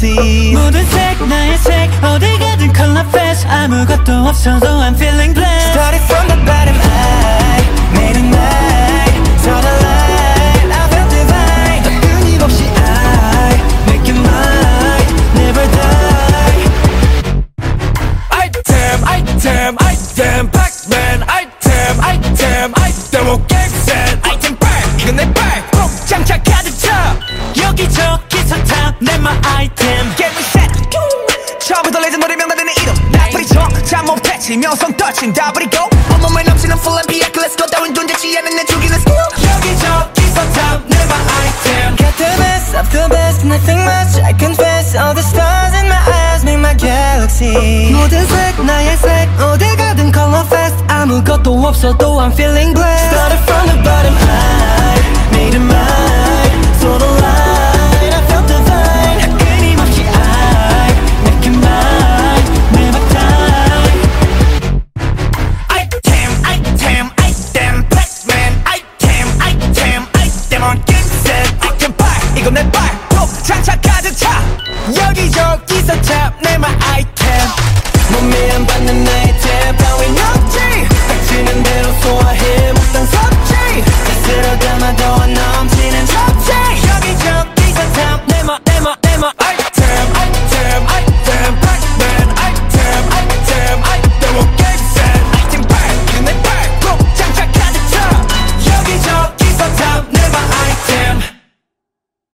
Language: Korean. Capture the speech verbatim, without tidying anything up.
galaxy. 모든 색 나의 색 어디 가든 color flash 아무것도 없어도 I'm feeling blessed. Started from the bottom, I made it mine. Saw the light, I felt divine. 끊임없이 I make it mine, never die. Item, item, item, Pac-Man. Item, item, item, 오객센. Item back, 이건 내 back. 꼭 장착하듯 차. 여기저기서 탐내 my item. Get me set. 처음부터 레전더리 명단되는 이름. 나쁘리 정잠못 패치 명성 떨친 다 버리고 온몸에 넘치는 full and 비약. Let's go 따윈 존재치 않은 내 죽이는 skill. 여기저기서 탐내 my item. Got the best of the best, nothing much I confess. All the stars in my eyes make my galaxy. 모든 색 나의 색 어디 가든 color fast 아무것도 없어도 I'm feeling blessed. Started from the bottom, I made it mine. Saw the light, I felt divine. 끊임없이 I make it mine, never die. Item, item, item, Pac-Man. Item, item, item, 오객센. Item back, 이건 내 back.